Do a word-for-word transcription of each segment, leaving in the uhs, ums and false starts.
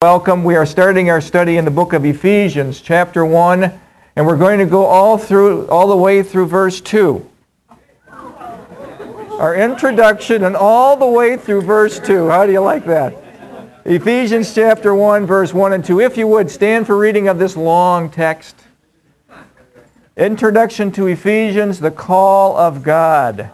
Welcome. We are starting our study in the book of Ephesians, chapter one, and we're going to go all through, all the way through verse two. Our introduction and all the way through verse two. How do you like that? Ephesians chapter one, verse one and two. If you would, stand for reading of this long text. Introduction to Ephesians, the call of God.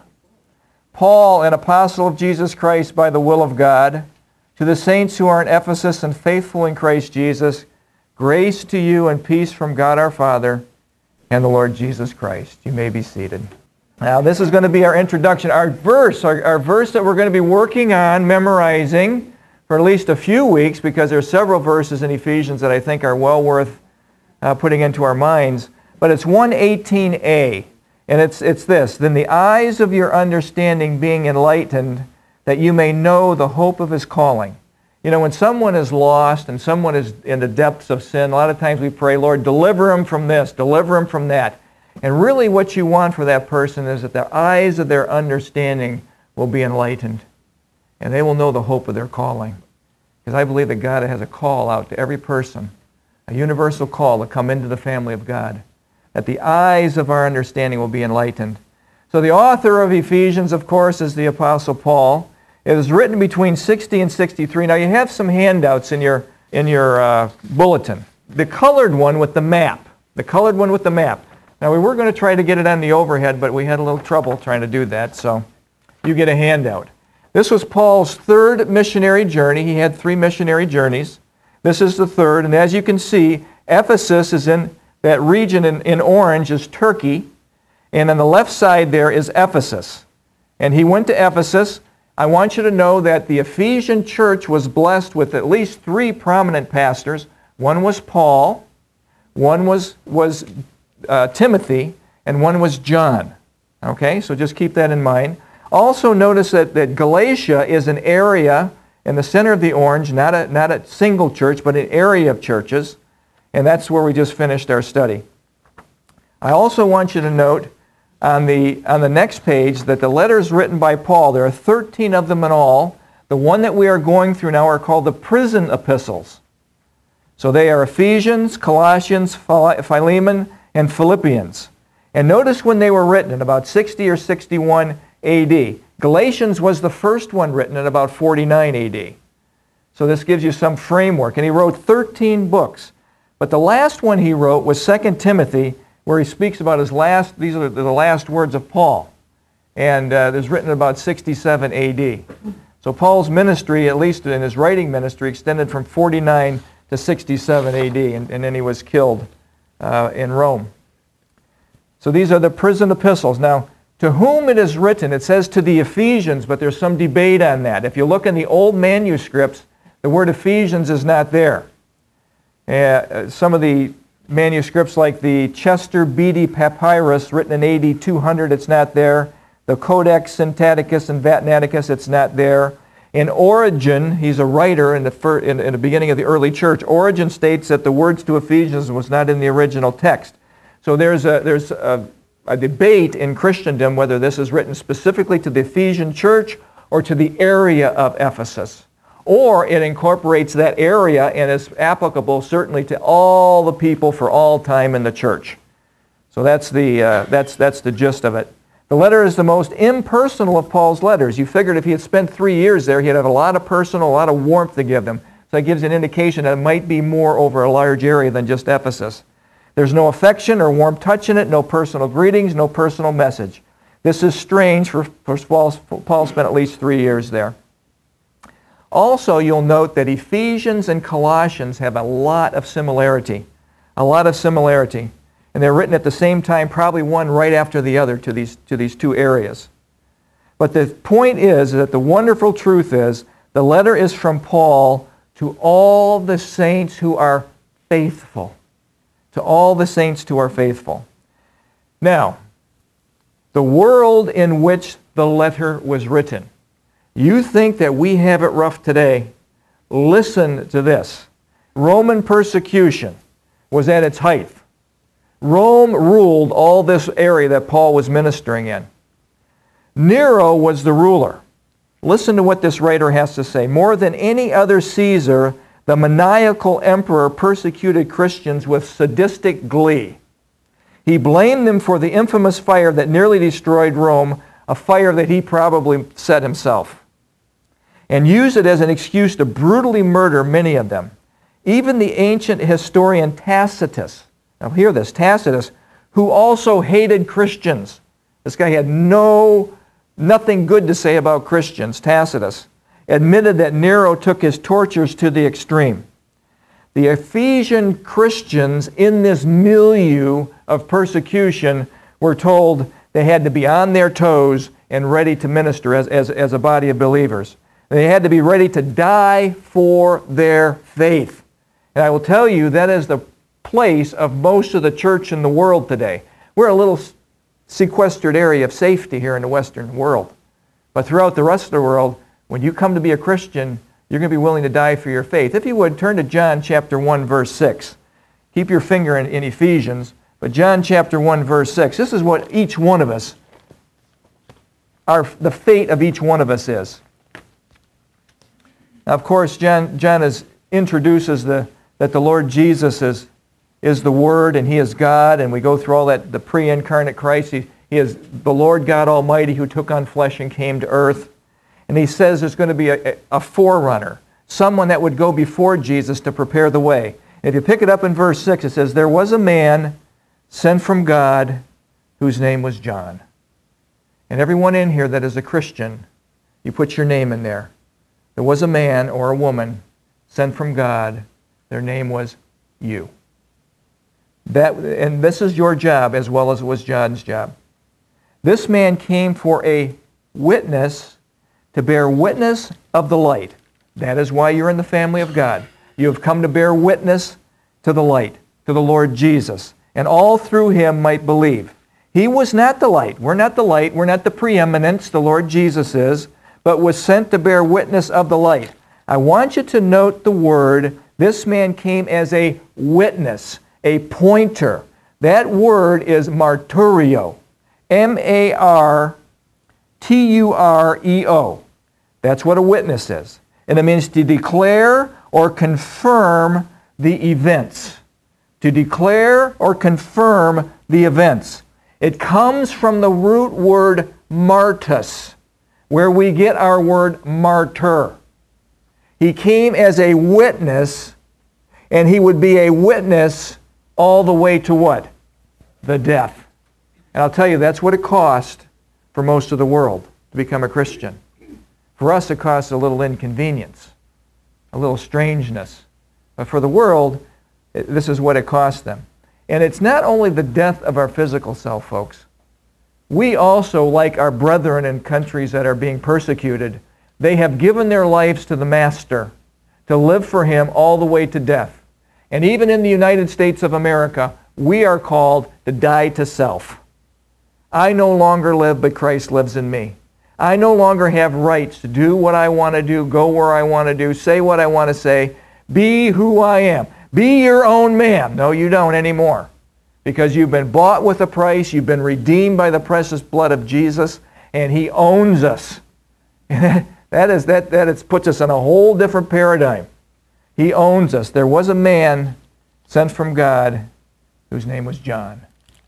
Paul, an apostle of Jesus Christ by the will of God, to the saints who are in Ephesus and faithful in Christ Jesus, grace to you and peace from God our Father and the Lord Jesus Christ. You may be seated. Now, this is going to be our introduction. Our verse, our, our verse that we're going to be working on, memorizing for at least a few weeks, because there are several verses in Ephesians that I think are well worth uh, putting into our minds. But it's one eighteen a, and it's, it's this: Then the eyes of your understanding being enlightened, that you may know the hope of His calling. You know, when someone is lost and someone is in the depths of sin, a lot of times we pray, Lord, deliver them from this, deliver them from that. And really what you want for that person is that the eyes of their understanding will be enlightened, and they will know the hope of their calling. Because I believe that God has a call out to every person, a universal call to come into the family of God, that the eyes of our understanding will be enlightened. So the author of Ephesians, of course, is the Apostle Paul. It was written between sixty and sixty-three. Now you have some handouts in your in your uh, bulletin. The colored one with the map. The colored one with the map. Now we were going to try to get it on the overhead, but we had a little trouble trying to do that, so you get a handout. This was Paul's third missionary journey. He had three missionary journeys. This is the third, and as you can see, Ephesus is in that region in, in orange is Turkey, and on the left side there is Ephesus. And he went to Ephesus. I want you to know that the Ephesian church was blessed with at least three prominent pastors. One was Paul, one was, was uh, Timothy, and one was John. Okay, so just keep that in mind. Also notice that, that Galatia is an area in the center of the orange, not a, not a single church, but an area of churches. And that's where we just finished our study. I also want you to note on the, on the next page that the letters written by Paul, there are thirteen of them in all. The one that we are going through now are called the prison epistles. So they are Ephesians, Colossians, Philemon, and Philippians. And notice when they were written, in about sixty or sixty-one A D. Galatians was the first one written in about forty-nine A D. So this gives you some framework. And he wrote thirteen books. But the last one he wrote was Second Timothy, where he speaks about his last, these are the last words of Paul. And uh, it was written in about sixty-seven A D. So Paul's ministry, at least in his writing ministry, extended from forty-nine to sixty-seven A D, and, and then he was killed uh, in Rome. So these are the prison epistles. Now, to whom it is written, it says to the Ephesians, but there's some debate on that. If you look in the old manuscripts, the word Ephesians is not there. Uh, some of the manuscripts like the Chester Beatty Papyrus, written in A D two hundred, it's not there. The Codex Sinaiticus and Vatnaticus, it's not there. In Origen, he's a writer in the, fir- in, in the beginning of the early church. Origen states that the words to Ephesians was not in the original text. So there's a, there's a, a debate in Christendom whether this is written specifically to the Ephesian church or to the area of Ephesus. Or it incorporates that area and is applicable certainly to all the people for all time in the church. So that's the, uh, that's, that's the gist of it. The letter is the most impersonal of Paul's letters. You figured if he had spent three years there, he'd have a lot of personal, a lot of warmth to give them. So that gives an indication that it might be more over a large area than just Ephesus. There's no affection or warm touch in it, no personal greetings, no personal message. This is strange, for, for Paul, Paul spent at least three years there. Also, you'll note that Ephesians and Colossians have a lot of similarity. A lot of similarity. And they're written at the same time, probably one right after the other to these, to these two areas. But the point is that the wonderful truth is the letter is from Paul to all the saints who are faithful. To all the saints who are faithful. Now, the world in which the letter was written. You think that we have it rough today. Listen to this. Roman persecution was at its height. Rome ruled all this area that Paul was ministering in. Nero was the ruler. Listen to what this writer has to say. More than any other Caesar, The maniacal emperor persecuted Christians with sadistic glee. He blamed them for the infamous fire that nearly destroyed Rome, a fire that he probably set himself, and used it as an excuse to brutally murder many of them. Even the ancient historian Tacitus, now hear this, Tacitus, who also hated Christians. This guy had no, nothing good to say about Christians, Tacitus, admitted that Nero took his tortures to the extreme. The Ephesian Christians in this milieu of persecution were told they had to be on their toes and ready to minister as, as, as a body of believers. They had to be ready to die for their faith. And I will tell you, that is the place of most of the church in the world today. We're a little sequestered area of safety here in the Western world. But throughout the rest of the world, when you come to be a Christian, you're going to be willing to die for your faith. If you would, turn to John chapter one, verse six. Keep your finger in, in Ephesians, but John chapter one, verse six. This is what each one of us, our, the fate of each one of us is. Now, of course, John, John is, introduces the, that the Lord Jesus is, is the Word and He is God, and we go through all that, the pre-incarnate Christ. He, he is the Lord God Almighty who took on flesh and came to earth. And he says there's going to be a, a forerunner, someone that would go before Jesus to prepare the way. And if you pick it up in verse six, it says, there was a man sent from God whose name was John. And everyone in here that is a Christian, you put your name in there. There was a man or a woman sent from God. Their name was you. That, and this is your job as well as it was John's job. This man came for a witness, to bear witness of the light. That is why you're in the family of God. You have come to bear witness to the light, to the Lord Jesus, and all through Him might believe. He was not the light. We're not the light. We're not the preeminence. The Lord Jesus is, but was sent to bear witness of the light. I want you to note the word, this man came as a witness, a pointer. That word is marturio, M A R T U R E O. That's what a witness is. And it means to declare or confirm the events. To declare or confirm the events. It comes from the root word martus, where we get our word martyr. He came as a witness, and he would be a witness all the way to what? The death. And I'll tell you, that's what it cost for most of the world to become a Christian. For us, it costs a little inconvenience, a little strangeness. But for the world, it, this is what it cost them. And it's not only the death of our physical self, folks. We also, like our brethren in countries that are being persecuted, they have given their lives to the Master to live for Him all the way to death. And even in the United States of America, we are called to die to self. I no longer live, but Christ lives in me. I no longer have rights to do what I want to do, go where I want to do, say what I want to say, be who I am. Be your own man. No, you don't anymore. Because you've been bought with a price, you've been redeemed by the precious blood of Jesus, and He owns us. And that, is, that, that is, puts us in a whole different paradigm. He owns us. There was a man sent from God whose name was John.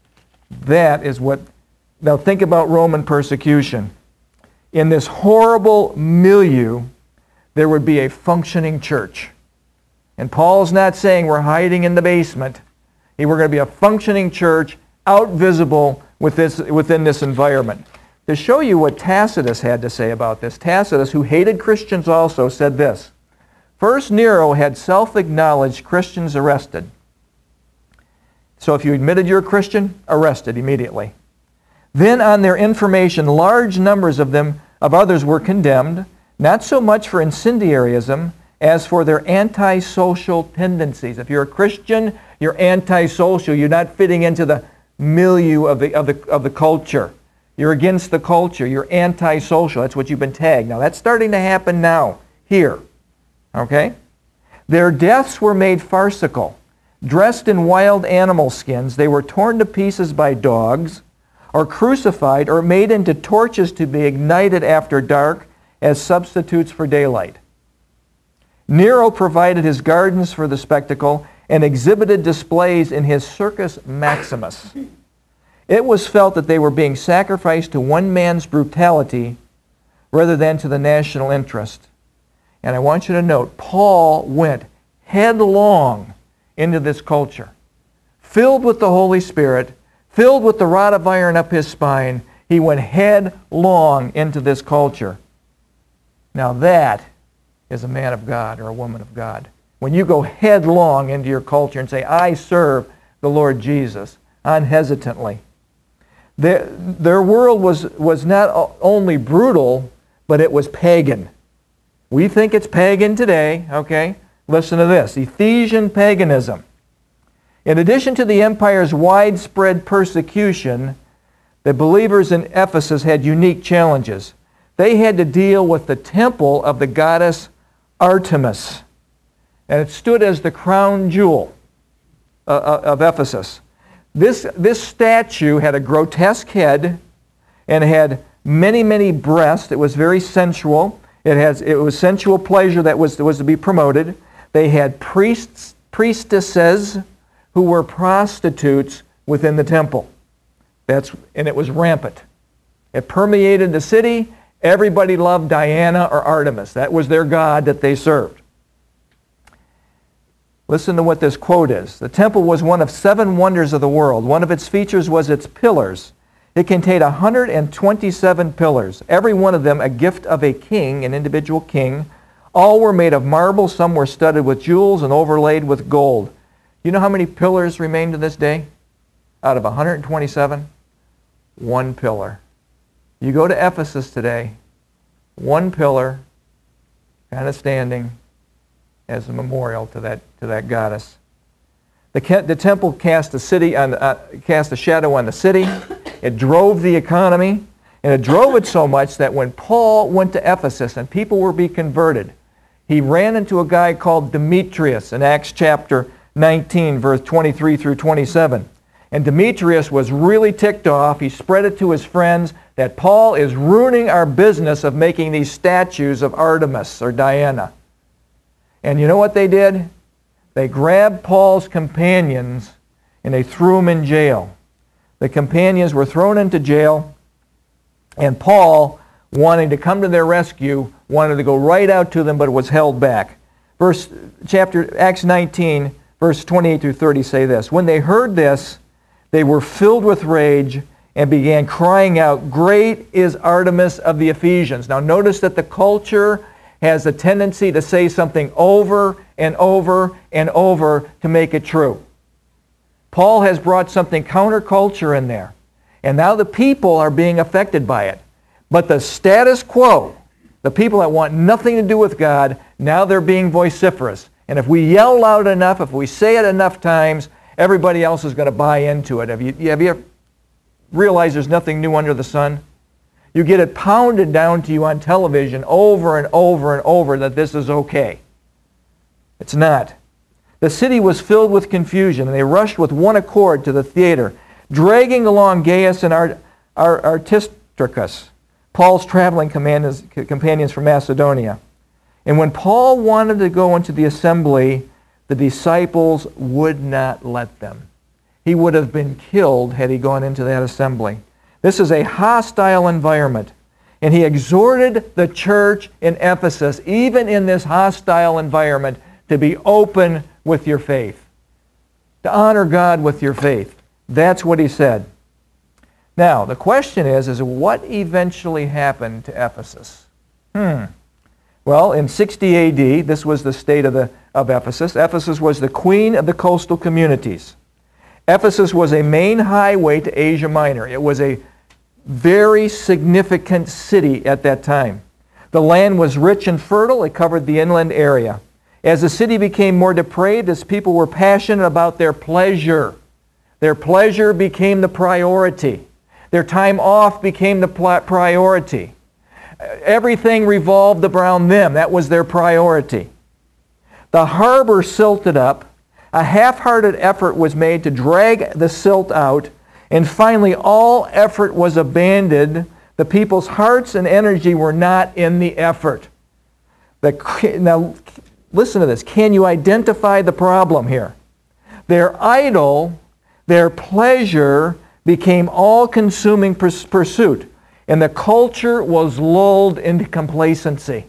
That is what... Now think about Roman persecution. In this horrible milieu, there would be a functioning church. And Paul's not saying we're hiding in the basement. We're going to be a functioning church, out visible with this, within this environment. To show you what Tacitus had to say about this, Tacitus, who hated Christians also, said this. First, Nero had self-acknowledged Christians arrested. So if you admitted you're a Christian, arrested immediately. Then on their information, large numbers of them, of others were condemned, not so much for incendiarism as for their antisocial tendencies. If you're a Christian, you're antisocial. You're not fitting into the milieu of the, of the, of the culture. You're against the culture. You're antisocial. That's what you've been tagged. Now, that's starting to happen now, here. Okay? Their deaths were made farcical. Dressed in wild animal skins, they were torn to pieces by dogs, or crucified, or made into torches to be ignited after dark as substitutes for daylight. Nero provided his gardens for the spectacle and exhibited displays in his Circus Maximus. It was felt that they were being sacrificed to one man's brutality rather than to the national interest. And I want you to note, Paul went headlong into this culture. Filled with the Holy Spirit, filled with the rod of iron up his spine, he went headlong into this culture. Now that is a man of God or a woman of God. When you go headlong into your culture and say, I serve the Lord Jesus, unhesitantly. Their, their world was, was not only brutal, but it was pagan. We think it's pagan today, okay? Listen to this, Ephesian paganism. In addition to the empire's widespread persecution, the believers in Ephesus had unique challenges. They had to deal with the temple of the goddess Artemis, and it stood as the crown jewel uh, of Ephesus. This, this statue had a grotesque head and had many, many breasts. It was very sensual. It, has, it was sensual pleasure that was, was to be promoted. They had priests, priestesses who were prostitutes within the temple. That's, and it was rampant. It permeated the city. Everybody loved Diana or Artemis. That was their god that they served. Listen to what this quote is. The temple was one of seven wonders of the world. One of its features was its pillars. It contained one hundred twenty-seven pillars, every one of them a gift of a king, an individual king. All were made of marble. Some were studded with jewels and overlaid with gold. You know how many pillars remain to this day? Out of one hundred twenty-seven? One pillar. You go to Ephesus today, one pillar, kind of standing as a memorial to that, to that goddess. The, the temple cast a, city on, uh, cast a shadow on the city. It drove the economy, and it drove it so much that when Paul went to Ephesus and people were being converted, he ran into a guy called Demetrius in Acts chapter nineteen, verse twenty-three through twenty-seven. And Demetrius was really ticked off. He spread it to his friends that Paul is ruining our business of making these statues of Artemis or Diana. And you know what they did? They grabbed Paul's companions and they threw them in jail. The companions were thrown into jail, and Paul, wanting to come to their rescue, wanted to go right out to them, but was held back. Verse, chapter, Acts nineteen, verse twenty-eight through thirty say this. When they heard this, they were filled with rage and began crying out, "Great is Artemis of the Ephesians." Now notice that the culture has a tendency to say something over and over and over to make it true. Paul has brought something counterculture in there. And now the people are being affected by it. But the status quo, the people that want nothing to do with God, now they're being vociferous. And if we yell loud enough, if we say it enough times, everybody else is going to buy into it. Have you, have you realized there's nothing new under the sun? You get it pounded down to you on television over and over and over that this is okay. It's not. The city was filled with confusion, and they rushed with one accord to the theater, dragging along Gaius and Art, Art, Aristarchus, Paul's traveling companions from Macedonia. And when Paul wanted to go into the assembly, the disciples would not let them. He would have been killed had he gone into that assembly. This is a hostile environment. And he exhorted the church in Ephesus, even in this hostile environment, to be open with your faith. To honor God with your faith. That's what he said. Now, the question is, is what eventually happened to Ephesus? Hmm. Well, in sixty A D, this was the state of, the, of Ephesus. Ephesus was the queen of the coastal communities. Ephesus was a main highway to Asia Minor. It was a very significant city at that time. The land was rich and fertile. It covered the inland area. As the city became more depraved, its people were passionate about their pleasure. Their pleasure became the priority. Their time off became the priority. Everything revolved around them. That was their priority. The harbor silted up. A half-hearted effort was made to drag the silt out, and finally all effort was abandoned. The people's hearts and energy were not in the effort. The, now, listen to this. Can you identify the problem here? Their idol, their pleasure, became all-consuming purs- pursuit, and the culture was lulled into complacency.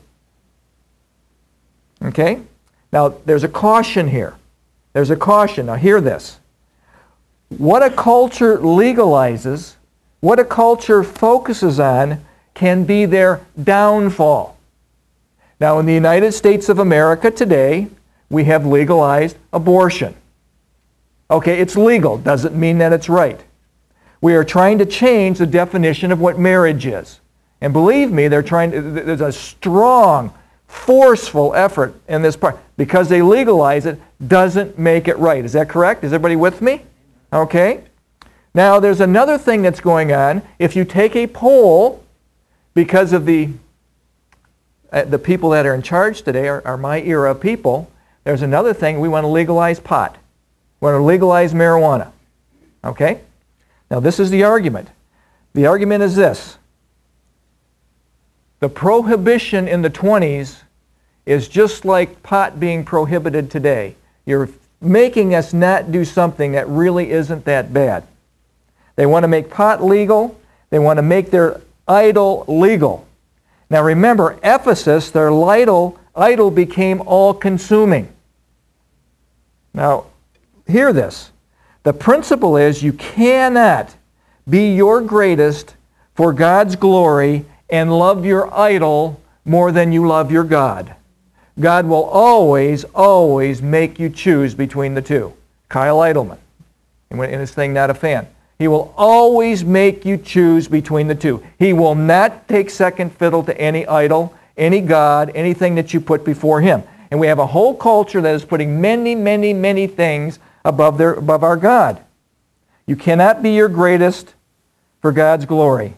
Okay? Now, there's a caution here. There's a caution. Now, hear this. What a culture legalizes, what a culture focuses on, can be their downfall. Now, in the United States of America today, we have legalized abortion. Okay, it's legal. Doesn't mean that it's right. We are trying to change the definition of what marriage is. And believe me, they're trying to, there's a strong, forceful effort in this part. Because they legalize it doesn't make it right. Is that correct? Is everybody with me? Okay. Now, there's another thing that's going on. If you take a poll, because of the uh, the people that are in charge today are, are my era people, there's another thing. We want to legalize pot. We want to legalize marijuana. Okay? Now, this is the argument. The argument is this. The prohibition in the twenties is just like pot being prohibited today. You're making us not do something that really isn't that bad. They want to make pot legal. They want to make their idol legal. Now remember, Ephesus, their idol, idol became all-consuming. Now, hear this. The principle is you cannot be your greatest for God's glory and love your idol more than you love your God. God will always, always make you choose between the two. Kyle Idleman, in his thing, Not a Fan. He will always make you choose between the two. He will not take second fiddle to any idol, any god, anything that you put before him. And we have a whole culture that is putting many, many, many things above their, above our God. You cannot be your greatest for God's glory.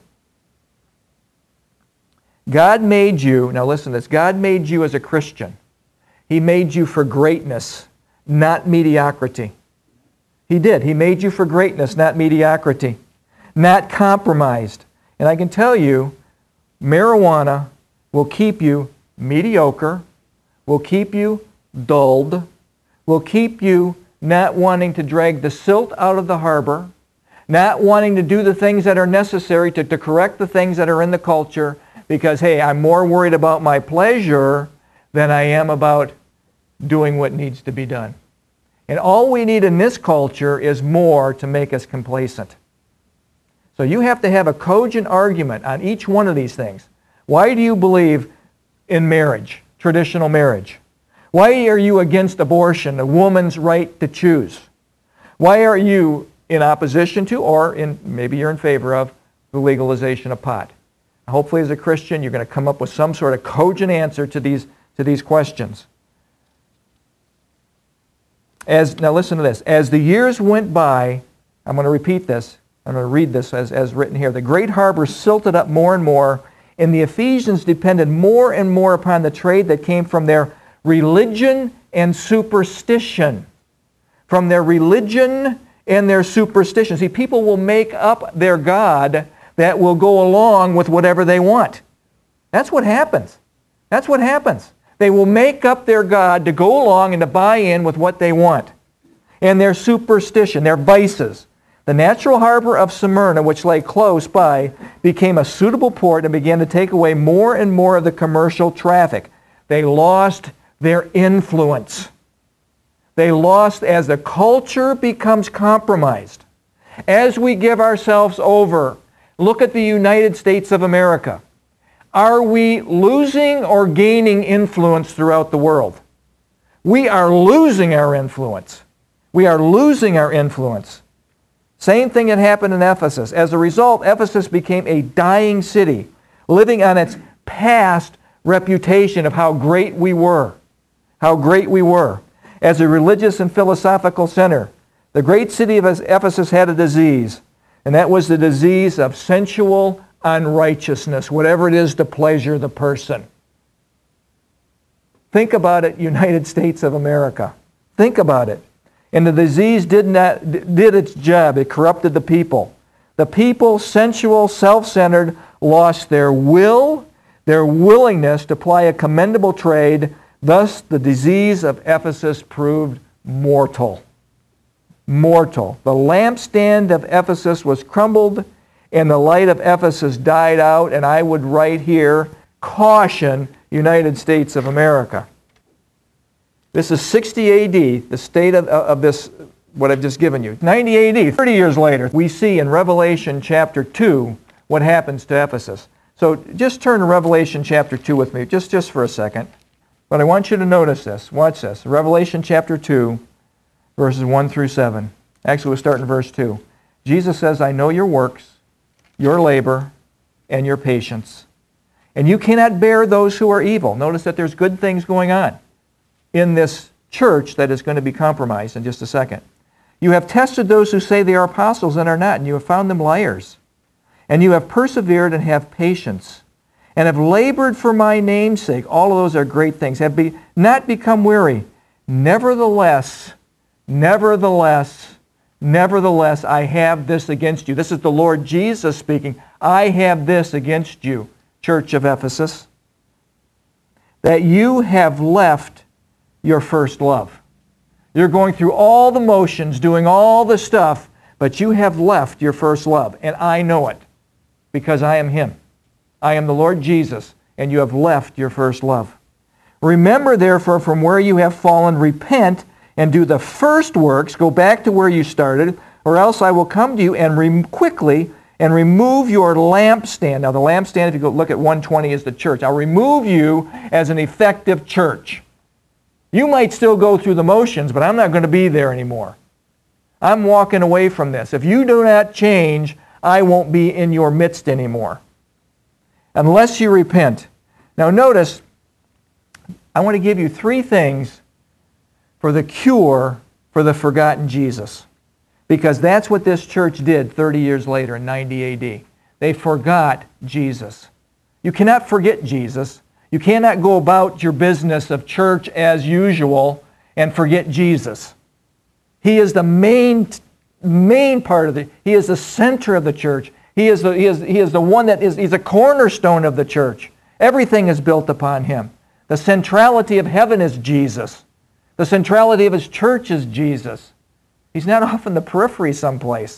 God made you, now listen to this, God made you as a Christian. He made you for greatness, not mediocrity. He did. He made you for greatness, not mediocrity, not compromised. And I can tell you, marijuana will keep you mediocre, will keep you dulled, will keep you not wanting to drag the silt out of the harbor, not wanting to do the things that are necessary to, to correct the things that are in the culture, because, hey, I'm more worried about my pleasure than I am about doing what needs to be done. And all we need in this culture is more to make us complacent. So you have to have a cogent argument on each one of these things. Why do you believe in marriage, traditional marriage? Why are you against abortion, a woman's right to choose? Why are you in opposition to, or in maybe you're in favor of, the legalization of pot? Hopefully as a Christian you're going to come up with some sort of cogent answer to these, to these questions. As, now listen to this. As the years went by, I'm going to repeat this. I'm going to read this as, as written here. The great harbor silted up more and more, and the Ephesians depended more and more upon the trade that came from their religion and superstition. From their religion and their superstition. See, people will make up their God that will go along with whatever they want. That's what happens. That's what happens. They will make up their God to go along and to buy in with what they want. And their superstition, their vices. The natural harbor of Smyrna, which lay close by, became a suitable port and began to take away more and more of the commercial traffic. They lost their influence. They lost as the culture becomes compromised. As we give ourselves over, look at the United States of America. Are we losing or gaining influence throughout the world? We are losing our influence. We are losing our influence. Same thing that happened in Ephesus. As a result, Ephesus became a dying city, living on its past reputation of how great we were. How great we were. As a religious and philosophical center, the great city of Ephesus had a disease, and that was the disease of sensual unrighteousness, whatever it is to pleasure the person. Think about it, United States of America. Think about it. And the disease did not did its job. It corrupted the people. The people, sensual, self-centered, lost their will, their willingness to ply a commendable trade, Thus the disease of Ephesus proved mortal. Mortal. The lampstand of Ephesus was crumbled, and the light of Ephesus died out, and I would write here, caution, United States of America. This is sixty A D, the state of, of this, what I've just given you. ninety A D, thirty years later, we see in Revelation chapter two what happens to Ephesus. So just turn to Revelation chapter two with me, just, just for a second. But I want you to notice this. Watch this. Revelation chapter two, verses one through seven. Actually, we'll start in verse two. Jesus says, I know your works, your labor, and your patience. And you cannot bear those who are evil. Notice that there's good things going on in this church that is going to be compromised in just a second. You have tested those who say they are apostles and are not, and you have found them liars. And you have persevered and have patience, and have labored for my name's sake. All of those are great things. Have be, not become weary. Nevertheless, nevertheless, nevertheless, I have this against you. This is the Lord Jesus speaking. I have this against you, Church of Ephesus, that you have left your first love. You're going through all the motions, doing all the stuff, but you have left your first love. And I know it, because I am Him. I am the Lord Jesus, and you have left your first love. Remember, therefore, from where you have fallen, repent and do the first works. Go back to where you started, or else I will come to you and re- quickly and remove your lampstand. Now, the lampstand, if you go look at one twenty, is the church. I'll remove you as an effective church. You might still go through the motions, but I'm not going to be there anymore. I'm walking away from this. If you do not change, I won't be in your midst anymore, unless you repent. Now notice, I want to give you three things for the cure for the forgotten Jesus, because that's what this church did thirty years later in ninety A D. They forgot Jesus. You cannot forget Jesus. You cannot go about your business of church as usual and forget Jesus. He is the main main part of the, He is the center of the church. He is the, he is, he is the one that is, He's a cornerstone of the church. Everything is built upon Him. The centrality of heaven is Jesus. The centrality of His church is Jesus. He's not off in the periphery someplace.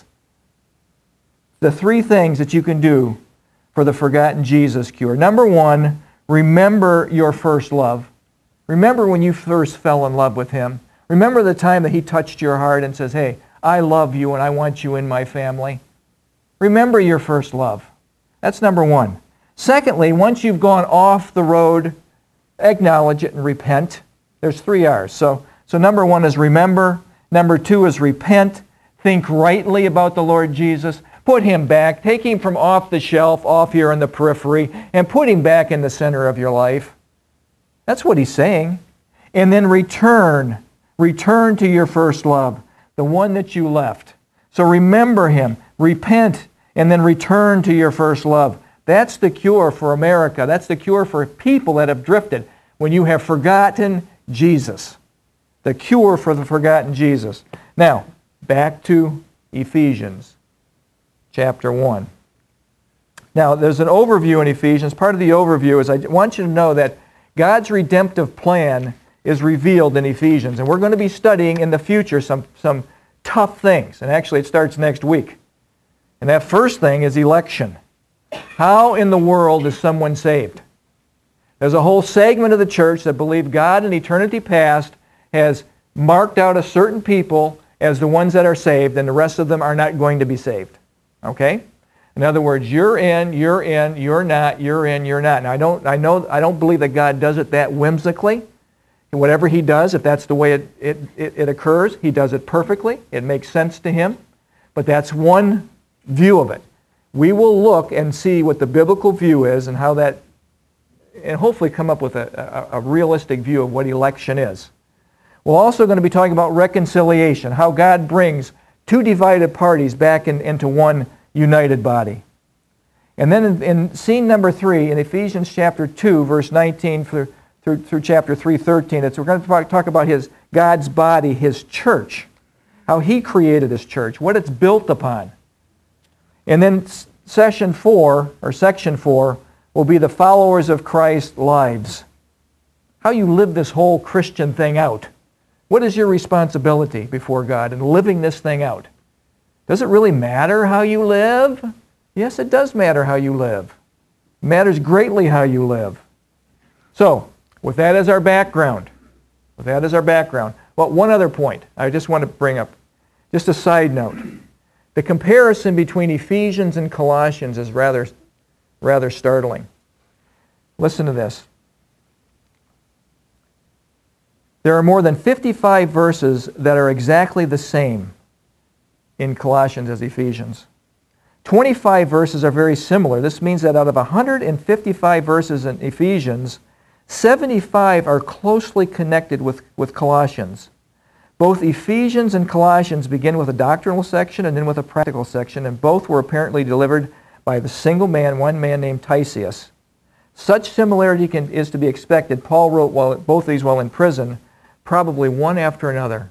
The three things that you can do for the forgotten Jesus cure. Number one, remember your first love. Remember when you first fell in love with Him. Remember the time that He touched your heart and says, hey, I love you and I want you in my family. Remember your first love. That's number one. Secondly, once you've gone off the road, acknowledge it and repent. There's three R's. So, so number one is remember. Number two is repent. Think rightly about the Lord Jesus. Put Him back. Take Him from off the shelf, off here in the periphery, and put Him back in the center of your life. That's what He's saying. And then return. Return to your first love, the one that you left. So remember Him, repent, and then return to your first love. That's the cure for America. That's the cure for people that have drifted. When you have forgotten Jesus. The cure for the forgotten Jesus. Now, back to Ephesians chapter one. Now, there's an overview in Ephesians. Part of the overview is I want you to know that God's redemptive plan is revealed in Ephesians. And we're going to be studying in the future some, some tough things. And actually it starts next week. And that first thing is election. How in the world is someone saved? There's a whole segment of the church that believe God in eternity past has marked out a certain people as the ones that are saved, and the rest of them are not going to be saved. Okay? In other words, you're in, you're in, you're not, you're in, you're not. Now I don't I know I don't believe that God does it that whimsically. Whatever He does, if that's the way it, it, it, it occurs, He does it perfectly. It makes sense to Him. But that's one view of it. We will look and see what the biblical view is and how that, and hopefully come up with a, a, a realistic view of what election is. We're also going to be talking about reconciliation, how God brings two divided parties back in, into one united body. And then in, in scene number three, in Ephesians chapter two, verse nineteen through, through, through chapter three, thirteen, it's, we're going to talk, talk about his God's body, His church, how He created His church, what it's built upon. And then session four, or section four, will be the followers of Christ's lives. how you live this whole Christian thing out. What is your responsibility before God in living this thing out? Does it really matter how you live? Yes, it does matter how you live. It matters greatly how you live. So, with that as our background, with that as our background, well, one other point I just want to bring up, just a side note. The comparison between Ephesians and Colossians is rather, rather startling. Listen to this. There are more than fifty-five verses that are exactly the same in Colossians as Ephesians. twenty-five verses are very similar. This means that out of one hundred fifty-five verses in Ephesians, seventy-five are closely connected with, with Colossians. Both Ephesians and Colossians begin with a doctrinal section and then with a practical section, and both were apparently delivered by the single man, one man named Tysius. Such similarity can, is to be expected. Paul wrote while, both these while in prison, probably one after another.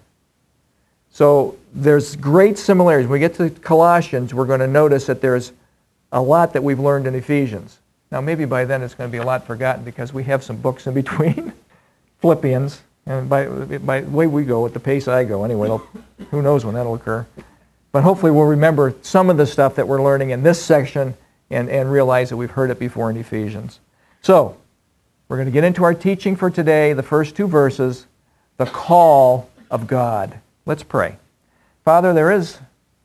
So there's great similarities. When we get to Colossians, we're going to notice that there's a lot that we've learned in Ephesians. Now maybe by then it's going to be a lot forgotten because we have some books in between. Philippians, and by, by the way we go, at the pace I go anyway, who knows when that'll occur. But hopefully we'll remember some of the stuff that we're learning in this section and, and realize that we've heard it before in Ephesians. So, we're going to get into our teaching for today, the first two verses, the call of God. Let's pray. Father, there is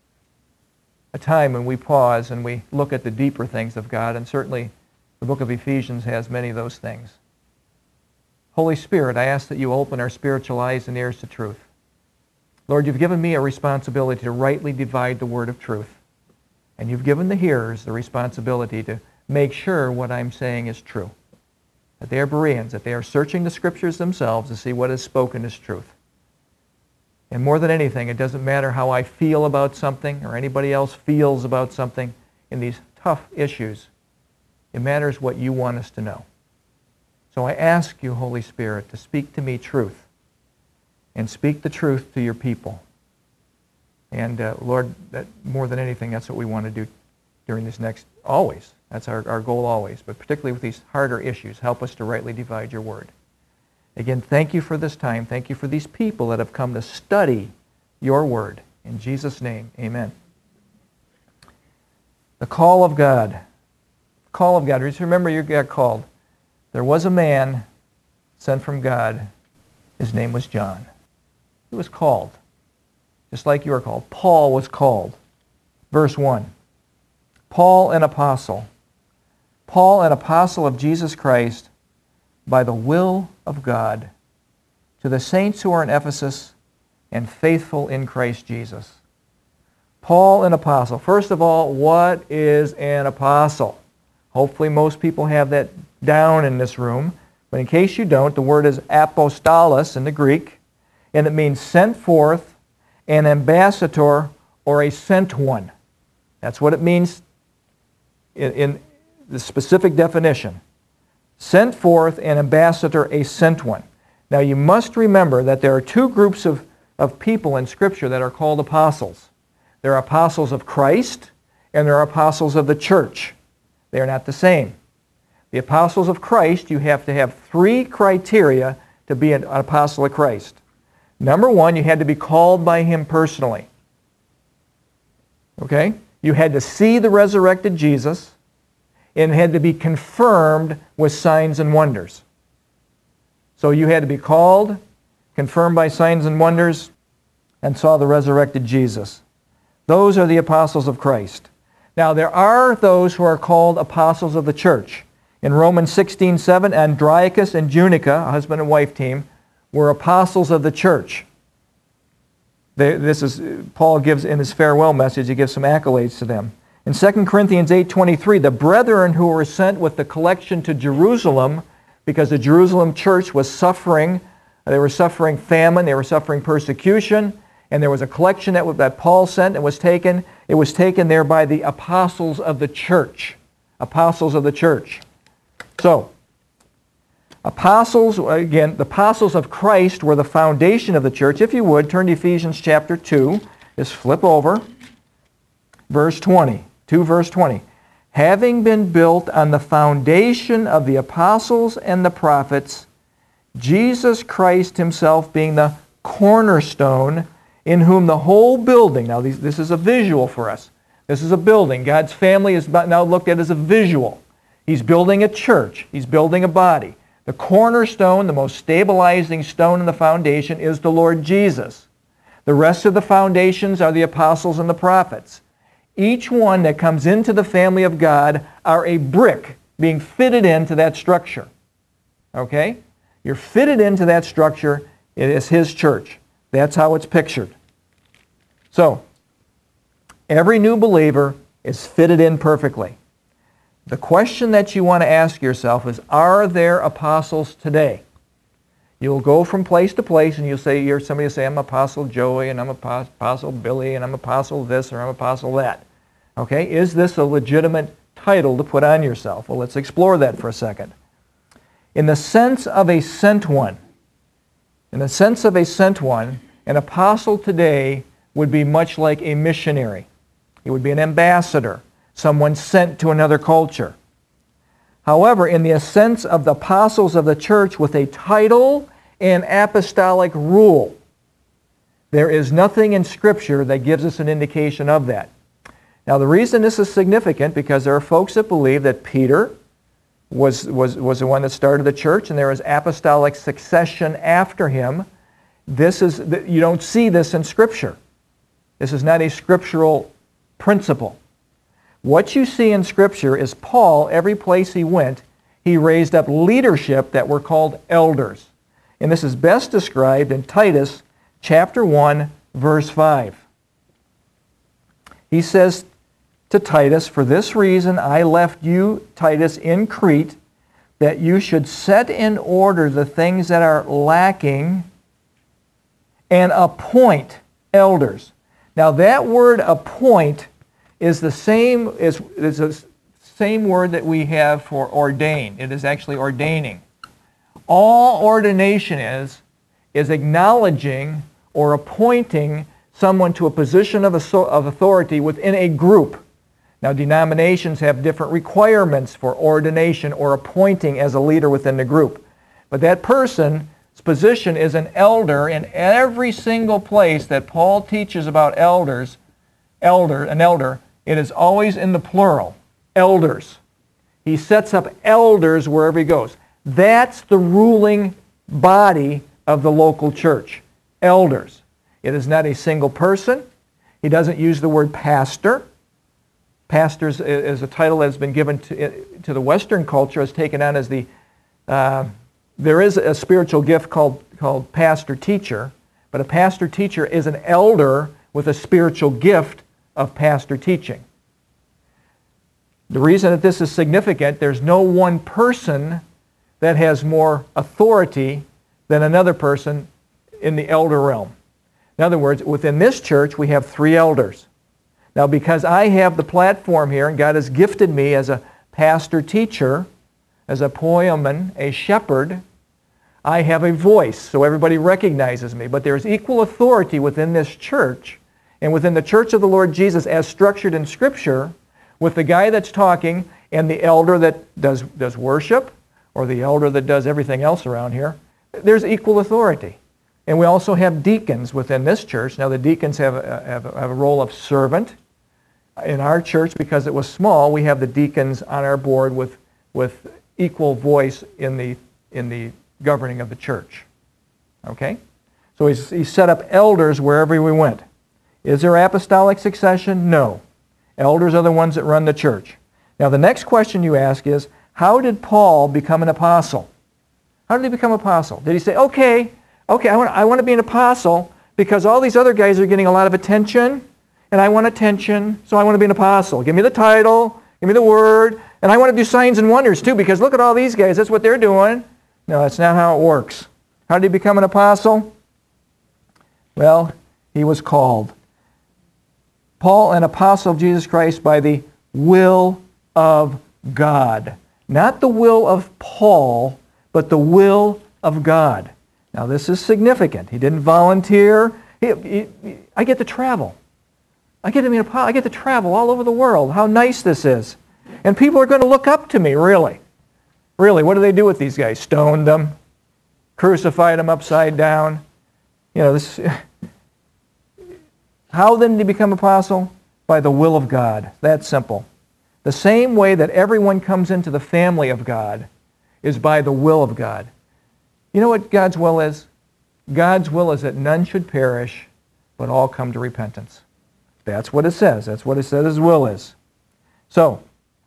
a time when we pause and we look at the deeper things of God, and certainly the book of Ephesians has many of those things. Holy Spirit, I ask that you open our spiritual eyes and ears to truth. Lord, you've given me a responsibility to rightly divide the word of truth, and you've given the hearers the responsibility to make sure what I'm saying is true, that they are Bereans, that they are searching the Scriptures themselves to see what is spoken is truth. And more than anything, it doesn't matter how I feel about something or anybody else feels about something in these tough issues. It matters what you want us to know. So I ask you, Holy Spirit, to speak to me truth and speak the truth to your people. And uh, Lord, that more than anything, that's what we want to do during this next, always. That's our, our goal always, but particularly with these harder issues, help us to rightly divide your word. Again, thank you for this time. Thank you for these people that have come to study your word. In Jesus' name, amen. The call of God. Call of God. Just remember you got called. There was a man sent from God. His name was John. He was called, just like you were called. Paul was called. Verse one. Paul, an apostle. Paul, an apostle of Jesus Christ, by the will of God, to the saints who are in Ephesus and faithful in Christ Jesus. Paul, an apostle. First of all, what is an apostle? Hopefully most people have that down in this room, but in case you don't, the word is apostolos in the Greek, and it means sent forth, an ambassador, or a sent one. That's what it means in, in the specific definition. Sent forth, an ambassador, a sent one. Now you must remember that there are two groups of, of people in Scripture that are called apostles. There are apostles of Christ, and there are apostles of the church. They are not the same. The apostles of Christ, you have to have three criteria to be an apostle of Christ. Number one, you had to be called by him personally. Okay? You had to see the resurrected Jesus, and had to be confirmed with signs and wonders. So you had to be called, confirmed by signs and wonders, and saw the resurrected Jesus. Those are the apostles of Christ. Now there are those who are called apostles of the church. In Romans sixteen seven, Andronicus and Junica, a husband and wife team, were apostles of the church. They, this is, Paul gives in his farewell message, he gives some accolades to them. In Second Corinthians eight twenty-three, the brethren who were sent with the collection to Jerusalem, because the Jerusalem church was suffering, they were suffering famine, they were suffering persecution, and there was a collection that, that Paul sent and was taken. It was taken there by the apostles of the church. Apostles of the church. So, apostles, again, the apostles of Christ were the foundation of the church. If you would, turn to Ephesians chapter two. Just flip over. Verse twenty. two verse twenty. Having been built on the foundation of the apostles and the prophets, Jesus Christ himself being the cornerstone, in whom the whole building, now these, this is a visual for us. This is a building. God's family is now looked at as a visual. He's building a church. He's building a body. The cornerstone, the most stabilizing stone in the foundation, is the Lord Jesus. The rest of the foundations are the apostles and the prophets. Each one that comes into the family of God are a brick being fitted into that structure. Okay? You're fitted into that structure. It is his church. That's how it's pictured. So, every new believer is fitted in perfectly. The question that you want to ask yourself is, are there apostles today? You'll go from place to place and you'll say, you're somebody will say, I'm Apostle Joey, and I'm Apostle Billy, and I'm Apostle this, or I'm Apostle that. Okay, is this a legitimate title to put on yourself? Well, let's explore that for a second. In the sense of a sent one, in the sense of a sent one, an apostle today would be much like a missionary. He would be an ambassador, someone sent to another culture. However, in the sense of the apostles of the church with a title and apostolic rule, there is nothing in Scripture that gives us an indication of that. Now, the reason this is significant, because there are folks that believe that Peter was, was, was the one that started the church, and there is apostolic succession after him. This is, you don't see this in Scripture. This is not a scriptural principle. What you see in Scripture is Paul, every place he went, he raised up leadership that were called elders. And this is best described in Titus chapter one, verse five. He says to Titus, "For this reason I left you, Titus, in Crete, that you should set in order the things that are lacking and appoint elders." Now that word appoint is the same is, is the same word that we have for ordain. It is actually ordaining. All ordination is is acknowledging or appointing someone to a position of, of authority within a group. Now, denominations have different requirements for ordination or appointing as a leader within the group. But that person's position is an elder in every single place that Paul teaches about elders, elder, an elder, it is always in the plural, elders. He sets up elders wherever he goes. That's the ruling body of the local church, elders. It is not a single person. He doesn't use the word pastor. Pastor is a title that has been given to, to the Western culture, has taken on as the, uh, there is a spiritual gift called, called pastor-teacher, but a pastor-teacher is an elder with a spiritual gift of pastor teaching. The reason that this is significant, there's no one person that has more authority than another person in the elder realm. In other words, within this church, we have three elders. Now, because I have the platform here, and God has gifted me as a pastor-teacher, as a poimen, a shepherd, I have a voice, so everybody recognizes me. But there's equal authority within this church, and within the church of the Lord Jesus as structured in Scripture, with the guy that's talking and the elder that does, does worship, or the elder that does everything else around here. There's equal authority. And we also have deacons within this church. Now, the deacons have a, have a, have a role of servant. In our church, because it was small, we have the deacons on our board with, with equal voice in the, in the governing of the church. Okay? So he's, he set up elders wherever we went. Is there apostolic succession? No. Elders are the ones that run the church. Now, the next question you ask is, how did Paul become an apostle? How did he become an apostle? Did he say, okay, okay, I want, I want to be an apostle because all these other guys are getting a lot of attention, and I want attention, so I want to be an apostle. Give me the title, give me the word, and I want to do signs and wonders too, because look at all these guys, that's what they're doing. No, that's not how it works. How did he become an apostle? Well, he was called. Paul, an apostle of Jesus Christ by the will of God. Not the will of Paul, but the will of God. Now, this is significant. He didn't volunteer. He, he, he, I get to travel. I get to be an apostle. I get to travel all over the world. How nice this is. And people are going to look up to me, really. Really, what do they do with these guys? Stone them? crucified him upside down. You know, this. How then did he become apostle? By the will of God. That's simple. The same way that everyone comes into the family of God is by the will of God. You know what God's will is? God's will is that none should perish, but all come to repentance. That's what it says. That's what it says His will is. So,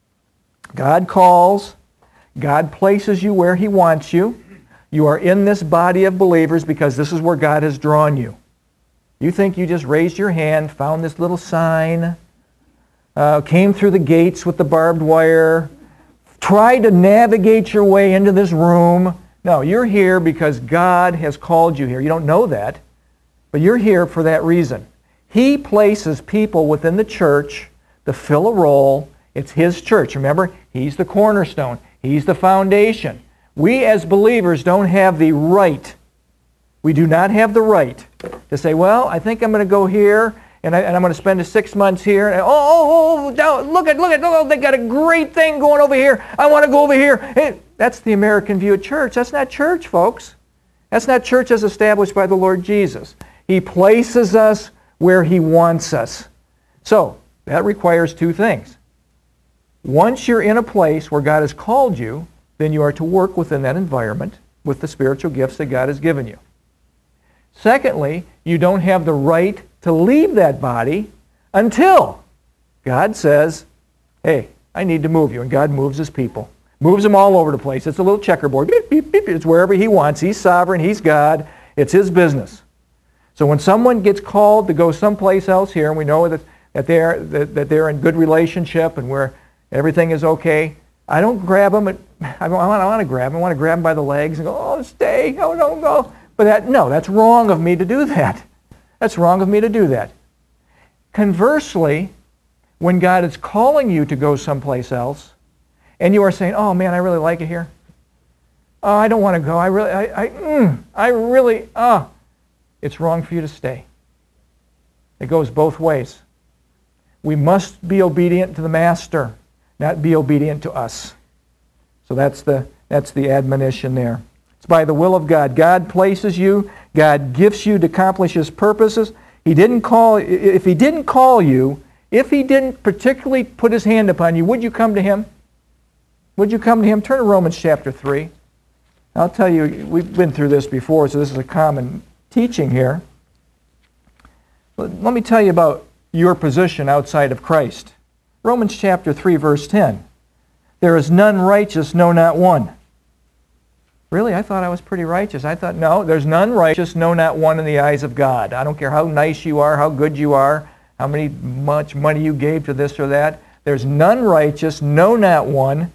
God calls. God places you where He wants you. You are in this body of believers because this is where God has drawn you. You think you just raised your hand, found this little sign, uh, came through the gates with the barbed wire, tried to navigate your way into this room. No, you're here because God has called you here. You don't know that, but you're here for that reason. He places people within the church to fill a role. It's His church. Remember, He's the cornerstone. He's the foundation. We as believers don't have the right, we do not have the right to say, well, I think I'm going to go here, and, I, and I'm going to spend six months here. And, oh, oh, oh, look at, look at, oh, they got a great thing going over here. I want to go over here. Hey, that's the American view of church. That's not church, folks. That's not church as established by the Lord Jesus. He places us where He wants us. So, that requires two things. Once you're in a place where God has called you, then you are to work within that environment with the spiritual gifts that God has given you. Secondly, you don't have the right to leave that body until God says, hey, I need to move you. And God moves His people. Moves them all over the place. It's a little checkerboard. Beep, beep, beep. It's wherever He wants. He's sovereign. He's God. It's His business. So when someone gets called to go someplace else here, and we know that, that, they're, that, that they're in good relationship and where everything is okay, I don't grab them. At, I, don't, I, want, I want to grab them. I want to grab them by the legs and go, oh, stay. Oh, don't go. But that, no, that's wrong of me to do that. That's wrong of me to do that. Conversely, when God is calling you to go someplace else, and you are saying, oh man, I really like it here. Oh, I don't want to go. I really, I, I, mm, I really, ah. Oh. It's wrong for you to stay. It goes both ways. We must be obedient to the Master, not be obedient to us. So that's the, that's the admonition there. It's by the will of God. God places you. God gifts you to accomplish His purposes. He didn't call, if He didn't call you, if He didn't particularly put His hand upon you, would you come to Him? Would you come to Him? Turn to Romans chapter three. I'll tell you, we've been through this before, so this is a common teaching here. Let me tell you about your position outside of Christ. Romans chapter three, verse ten. There is none righteous, no, not one. Really? I thought I was pretty righteous. I thought, no, there's none righteous, no, not one in the eyes of God. I don't care how nice you are, how good you are, how many much money you gave to this or that. There's none righteous, no, not one.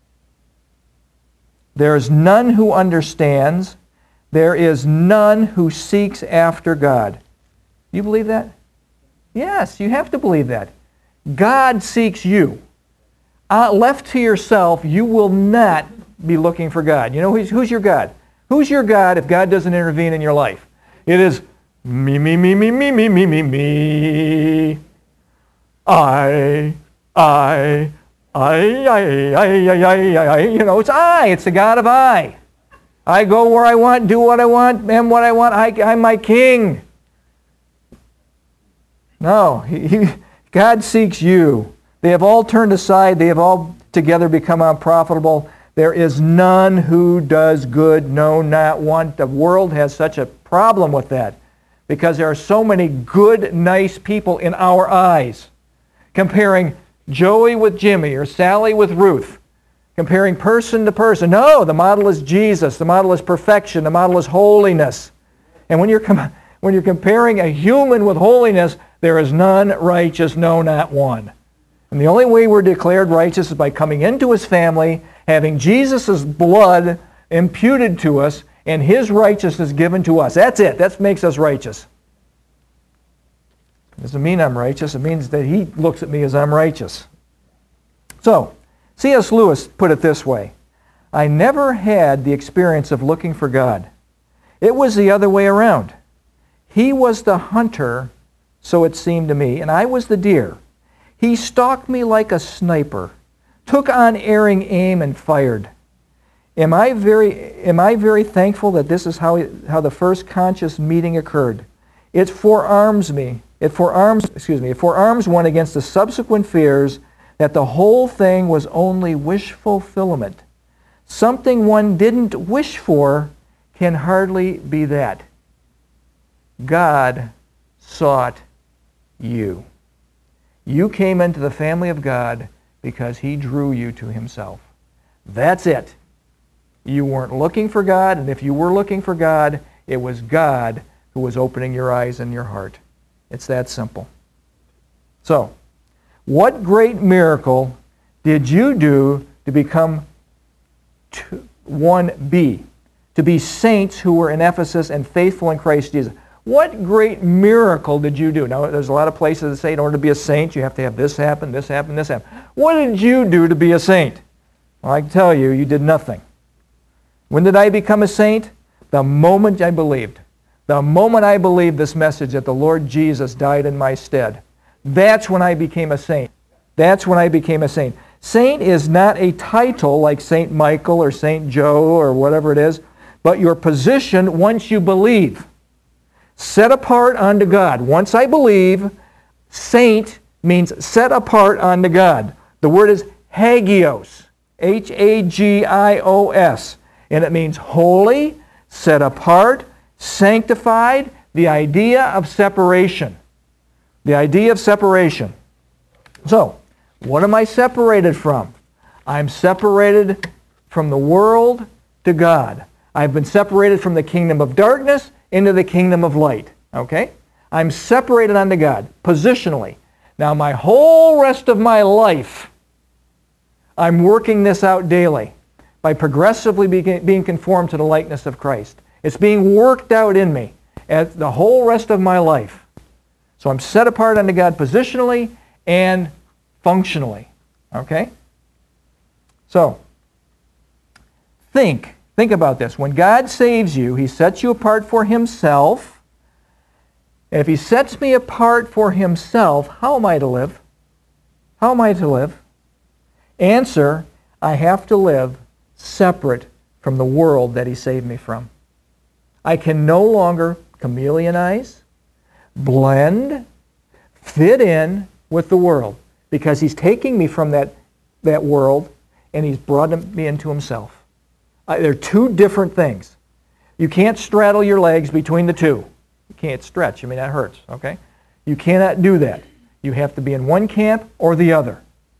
There is none who understands. There is none who seeks after God. You believe that? Yes, you have to believe that. God seeks you. Uh, left to yourself, you will not be looking for God. You know, who's, who's your God? Who's your God if God doesn't intervene in your life? It is me, me, me, me, me, me, me, me, me. I, I, I, I, I, I, I, I. You know, it's I. It's the God of I. I go where I want, do what I want, am what I want. I, I'm my king. No, he, he, God seeks you. They have all turned aside. They have all together become unprofitable. There is none who does good, no, not one. The world has such a problem with that because there are so many good, nice people in our eyes. Comparing Joey with Jimmy or Sally with Ruth. Comparing person to person. No, the model is Jesus. The model is perfection. The model is holiness. And when you're, com- when you're comparing a human with holiness, there is none righteous, no, not one. And the only way we're declared righteous is by coming into His family, having Jesus' blood imputed to us, and His righteousness given to us. That's it. That makes us righteous. It doesn't mean I'm righteous. It means that He looks at me as I'm righteous. So, C S Lewis put it this way. I never had the experience of looking for God. It was the other way around. He was the hunter, so it seemed to me, and I was the deer. He stalked me like a sniper, took unerring aim and fired. Am I very, am I very thankful that this is how, how the first conscious meeting occurred? It forearms me. It forearms, excuse me, it forearms one against the subsequent fears that the whole thing was only wish fulfillment. Something one didn't wish for can hardly be that. God sought you. You came into the family of God because He drew you to Himself. That's it. You weren't looking for God, and if you were looking for God, it was God who was opening your eyes and your heart. It's that simple. So, what great miracle did you do to become one B, to be saints who were in Ephesus and faithful in Christ Jesus? What great miracle did you do? Now, there's a lot of places that say in order to be a saint, you have to have this happen, this happen, this happen. What did you do to be a saint? Well, I can tell you, you did nothing. When did I become a saint? The moment I believed. The moment I believed this message that the Lord Jesus died in my stead. That's when I became a saint. That's when I became a saint. Saint is not a title like Saint Michael or Saint Joe or whatever it is, but your position once you believe. Set apart unto God. Once I believe, saint means set apart unto God. The word is hagios, H A G I O S. And it means holy, set apart, sanctified, the idea of separation. The idea of separation. So, what am I separated from? I'm separated from the world to God. I've been separated from the kingdom of darkness into the kingdom of light. Okay? I'm separated unto God, positionally. Now, my whole rest of my life, I'm working this out daily by progressively being conformed to the likeness of Christ. It's being worked out in me as the whole rest of my life. So I'm set apart unto God positionally and functionally. Okay? So, think. Think about this. When God saves you, He sets you apart for Himself. And if He sets me apart for Himself, how am I to live? How am I to live? Answer, I have to live separate from the world that He saved me from. I can no longer chameleonize, blend, fit in with the world because He's taking me from that, that world and He's brought me into Himself. Uh, they're two different things. You can't straddle your legs between the two. You can't stretch. I mean, that hurts, okay? You cannot do that. You have to be in one camp or the other.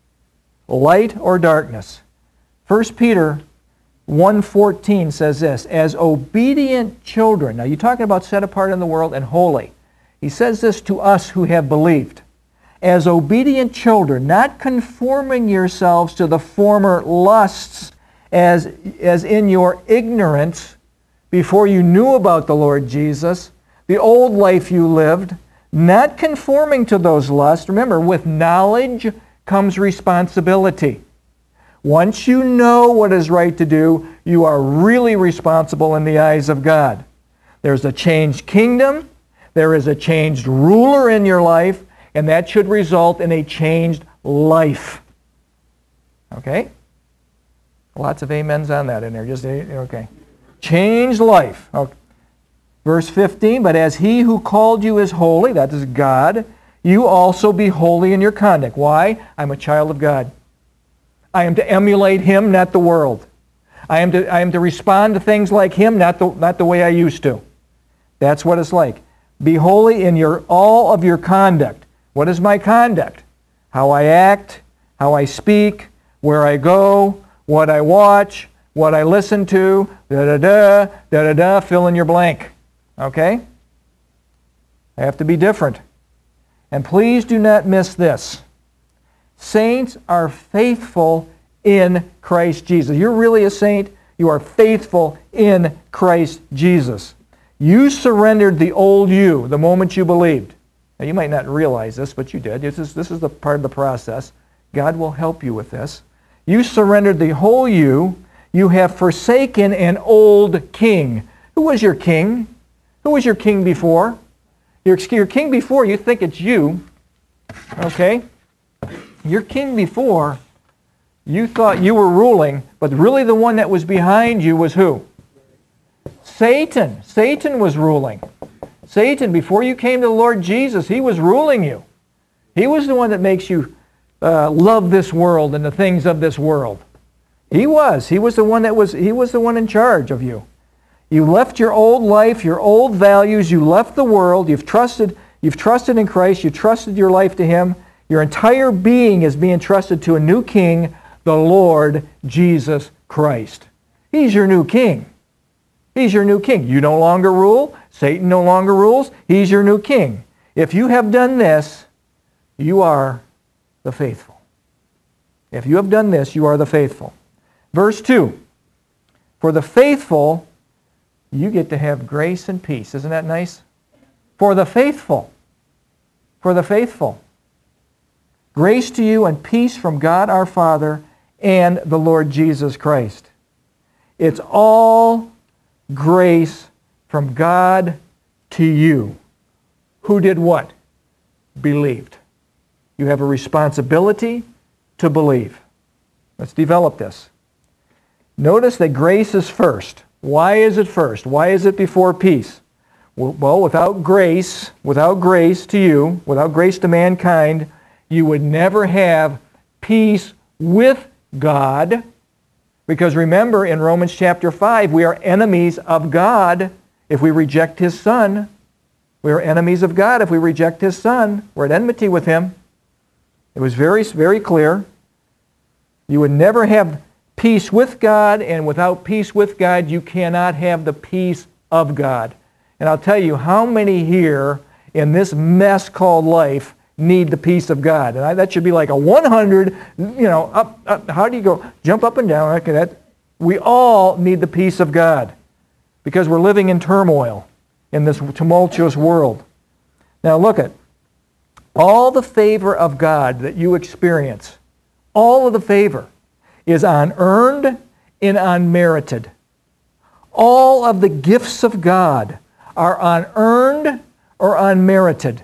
Light or darkness. First Peter one fourteen says this, as obedient children. Now, you're talking about set apart in the world and holy. He says this to us who have believed. As obedient children, not conforming yourselves to the former lusts as, as in your ignorance before you knew about the Lord Jesus, the old life you lived, not conforming to those lusts. Remember, with knowledge comes responsibility. Once you know what is right to do, you are really responsible in the eyes of God. There's a changed kingdom, there is a changed ruler in your life, and that should result in a changed life. Okay? Lots of amens on that in there. Just okay. Changed life. Okay. Verse fifteen, but as He who called you is holy, that is God, you also be holy in your conduct. Why? I'm a child of God. I am to emulate Him, not the world. I am to, I am to respond to things like Him, not the, not the way I used to. That's what it's like. Be holy in your all of your conduct. What is my conduct? How I act, how I speak, where I go, what I watch, what I listen to, da-da-da, da-da-da, fill in your blank. Okay? I have to be different. And please do not miss this. Saints are faithful in Christ Jesus. You're really a saint. You are faithful in Christ Jesus. You surrendered the old you the moment you believed. Now, you might not realize this, but you did. This is, this is the part of the process. God will help you with this. You surrendered the whole you. You have forsaken an old king. Who was your king? Who was your king before? Your, your king before, you think it's you. Okay? Your king before You thought you were ruling, but really the one that was behind you was who? Satan. Satan was ruling. Satan, before you came to the Lord Jesus, he was ruling you. He was the one that makes you uh, love this world and the things of this world. He was. He was the one that was, he was the one in charge of you. You left your old life, your old values, you left the world, you've trusted, you've trusted in Christ, you trusted your life to Him. Your entire being is being trusted to a new King, the Lord Jesus Christ. He's your new King. He's your new King. You no longer rule. Satan no longer rules. He's your new King. If you have done this, you are the faithful. If you have done this, you are the faithful. Verse two, for the faithful, you get to have grace and peace. Isn't that nice? For the faithful. For the faithful. Grace to you and peace from God our Father and the Lord Jesus Christ. It's all grace from God to you. Who did what? Believed. You have a responsibility to believe. Let's develop this. Notice that grace is first. Why is it first? Why is it before peace? Well, without grace, without grace to you, without grace to mankind, you would never have peace with God. Because remember, in Romans chapter five, we are enemies of God if we reject His Son. We are enemies of God if we reject His Son. We're at enmity with Him. It was very, very clear. You would never have peace with God, and without peace with God, you cannot have the peace of God. And I'll tell you, how many here in this mess called life need the peace of God? And I, that should be like a one hundred, you know, up, up, how do you go? Jump up and down. Okay, that, we all need the peace of God because we're living in turmoil in this tumultuous world. Now look at all the favor of God that you experience, all of the favor is unearned and unmerited. All of the gifts of God are unearned or unmerited.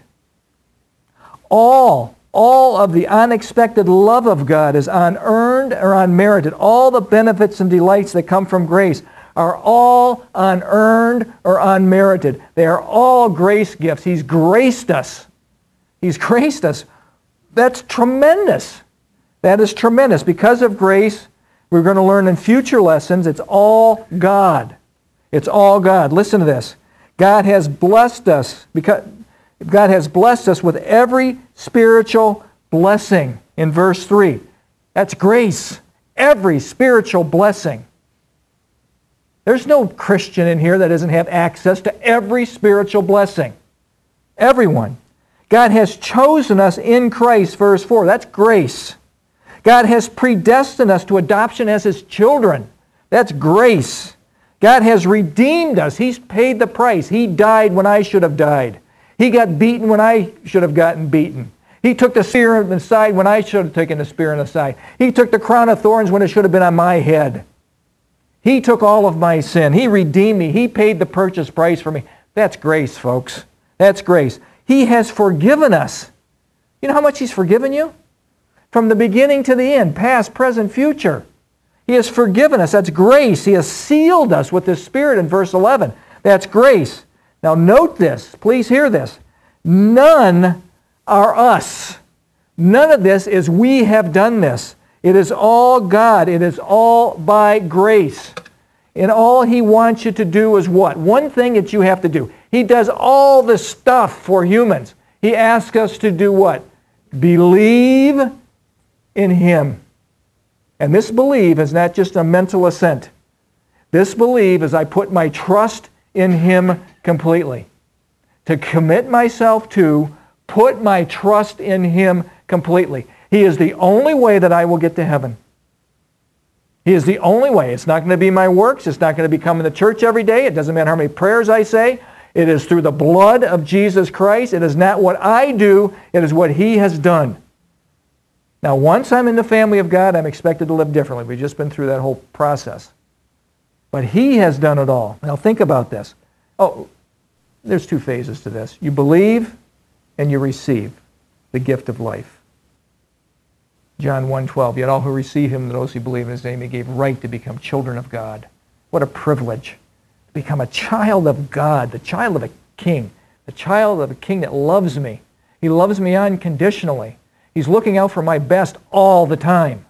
All, all of the unexpected love of God is unearned or unmerited. All the benefits and delights that come from grace are all unearned or unmerited. They are all grace gifts. He's graced us. He's graced us. That's tremendous. That is tremendous. Because of grace, we're going to learn in future lessons, it's all God. It's all God. Listen to this. God has blessed us because God has blessed us with every spiritual blessing in verse three. That's grace. Every spiritual blessing. There's no Christian in here that doesn't have access to every spiritual blessing. Everyone. God has chosen us in Christ, verse four. That's grace. God has predestined us to adoption as His children. That's grace. God has redeemed us. He's paid the price. He died when I should have died. He got beaten when I should have gotten beaten. He took the spear in the side when I should have taken the spear in the side. He took the crown of thorns when it should have been on my head. He took all of my sin. He redeemed me. He paid the purchase price for me. That's grace, folks. That's grace. He has forgiven us. You know how much He's forgiven you? From the beginning to the end, past, present, future. He has forgiven us. That's grace. He has sealed us with His Spirit in verse eleven. That's grace. Now note this. Please hear this. None are us. None of this is we have done this. It is all God. It is all by grace. And all He wants you to do is what? One thing that you have to do. He does all the stuff for humans. He asks us to do what? Believe in Him. And this believe is not just a mental assent. This believe is I put my trust in Him completely. To commit myself to, put my trust in Him completely. He is the only way that I will get to heaven. He is the only way. It's not going to be my works. It's not going to be coming to church every day. It doesn't matter how many prayers I say. It is through the blood of Jesus Christ. It is not what I do. It is what He has done. Now, once I'm in the family of God, I'm expected to live differently. We've just been through that whole process. But He has done it all. Now, think about this. Oh, there's two phases to this. You believe and you receive the gift of life. John one twelve, yet all who receive him, those who believe in his name, he gave right to become children of God. What a privilege to become a child of God, the child of a king, the child of a king that loves me. He loves me unconditionally. He's looking out for my best all the time.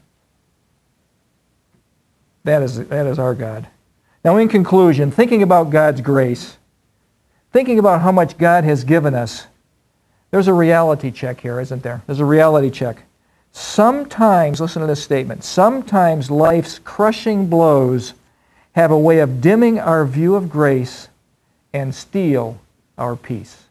That is, that is our God. Now, in conclusion, thinking about God's grace, thinking about how much God has given us, there's a reality check here, isn't there? There's a reality check. Sometimes, listen to this statement, sometimes life's crushing blows have a way of dimming our view of grace and steal our peace.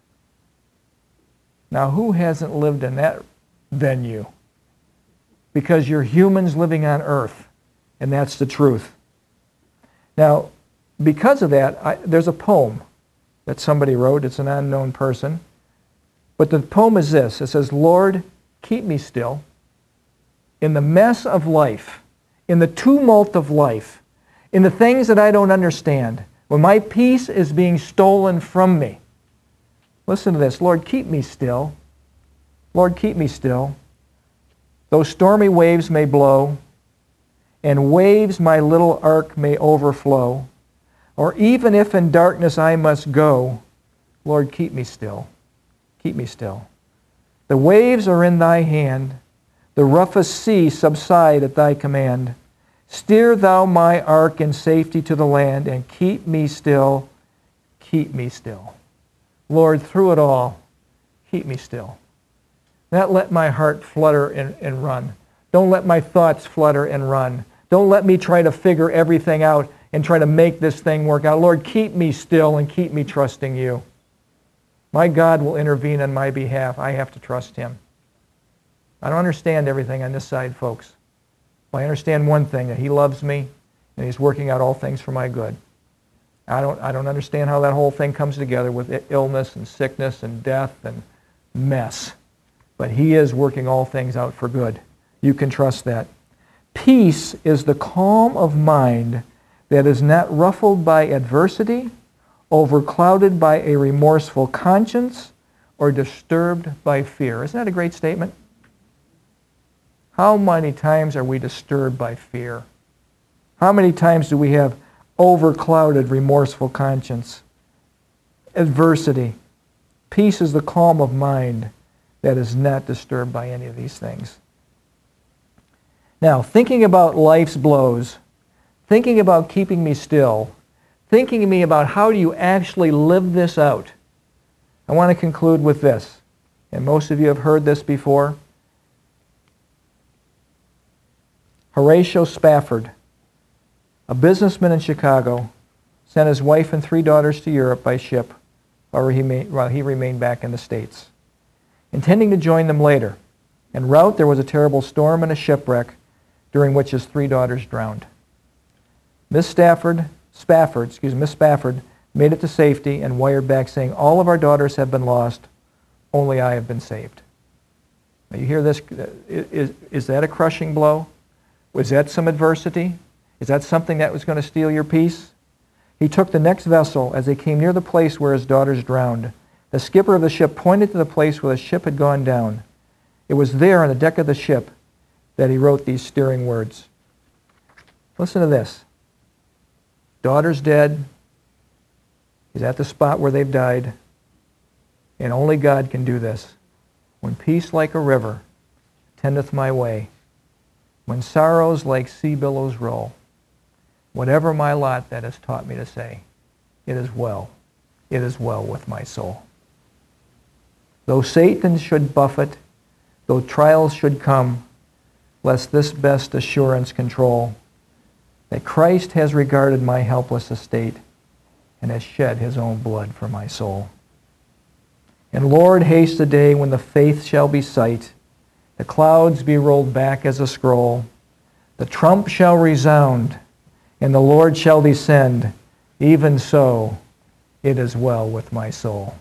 Now, who hasn't lived in that venue? Because you're humans living on earth, and that's the truth. Now, because of that, I, there's a poem that somebody wrote. It's an unknown person. But the poem is this. It says, Lord, keep me still in the mess of life, in the tumult of life, in the things that I don't understand, when my peace is being stolen from me. Listen to this. Lord, keep me still. Lord, keep me still. Though stormy waves may blow, and waves my little ark may overflow, or even if in darkness I must go, Lord, keep me still. Keep me still. The waves are in thy hand. The roughest sea subside at thy command. Steer thou my ark in safety to the land, and keep me still, keep me still. Lord, through it all, keep me still. Not let my heart flutter and, and run. Don't let my thoughts flutter and run. Don't let me try to figure everything out and try to make this thing work out. Lord, keep me still and keep me trusting you. My God will intervene on my behalf. I have to trust him. I don't understand everything on this side, folks. But I understand one thing, that he loves me and he's working out all things for my good. I don't, I don't understand how that whole thing comes together with illness and sickness and death and mess. But he is working all things out for good. You can trust that. Peace is the calm of mind that is not ruffled by adversity, overclouded by a remorseful conscience, or disturbed by fear. Isn't that a great statement? How many times are we disturbed by fear? How many times do we have overclouded, remorseful conscience? Adversity. Peace is the calm of mind that is not disturbed by any of these things. Now, thinking about life's blows, thinking about keeping me still, thinking to me about how do you actually live this out, I want to conclude with this. And most of you have heard this before. Horatio Spafford, a businessman in Chicago, sent his wife and three daughters to Europe by ship while he, made, while he remained back in the States, intending to join them later. En route, there was a terrible storm and a shipwreck, during which his three daughters drowned. Miss Stafford, Spafford, excuse me, Miss Spafford made it to safety and wired back saying, all of our daughters have been lost, only I have been saved. Now you hear this, is, is that a crushing blow? Was that some adversity? Is that something that was going to steal your peace? He took the next vessel as they came near the place where his daughters drowned. The skipper of the ship pointed to the place where the ship had gone down. It was there on the deck of the ship that he wrote these stirring words. Listen to this. Daughter's dead. He's at the spot where they've died. And only God can do this. When peace like a river tendeth my way, when sorrows like sea billows roll, whatever my lot that has taught me to say, it is well, it is well with my soul. Though Satan should buffet, though trials should come, lest this best assurance control, that Christ has regarded my helpless estate and has shed his own blood for my soul. And Lord, haste the day when the faith shall be sight, the clouds be rolled back as a scroll, the trump shall resound, and the Lord shall descend. Even so, it is well with my soul.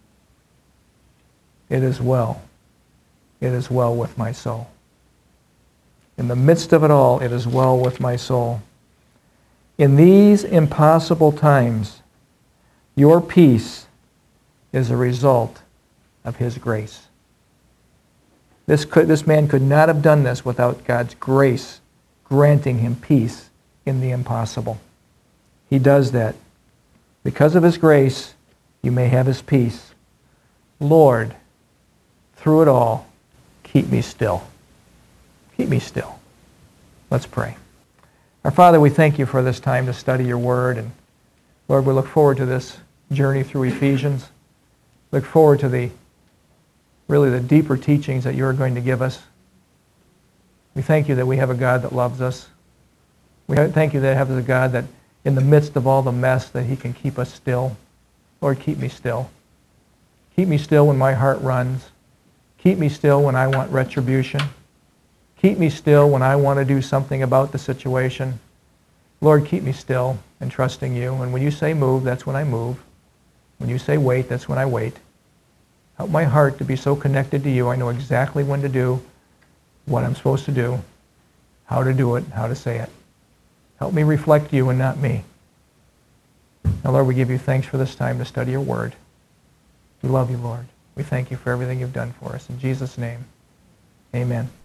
It is well. It is well with my soul. In the midst of it all, it is well with my soul. In these impossible times, your peace is a result of his grace. This, could, this man could not have done this without God's grace granting him peace in the impossible. He does that. Because of his grace, you may have his peace. Lord, through it all, keep me still. Keep me still. Let's pray. Our Father, we thank you for this time to study your word. And Lord, we look forward to this journey through Ephesians. Look forward to the really the deeper teachings that you are going to give us. We thank you that we have a God that loves us. We thank you that we have a God that in the midst of all the mess that he can keep us still. Lord, keep me still. Keep me still when my heart runs. Keep me still when I want retribution. Keep me still when I want to do something about the situation. Lord, keep me still and trusting you. And when you say move, that's when I move. When you say wait, that's when I wait. Help my heart to be so connected to you, I know exactly when to do what I'm supposed to do, how to do it, how to say it. Help me reflect you and not me. Now, Lord, we give you thanks for this time to study your word. We love you, Lord. We thank you for everything you've done for us. In Jesus' name, amen.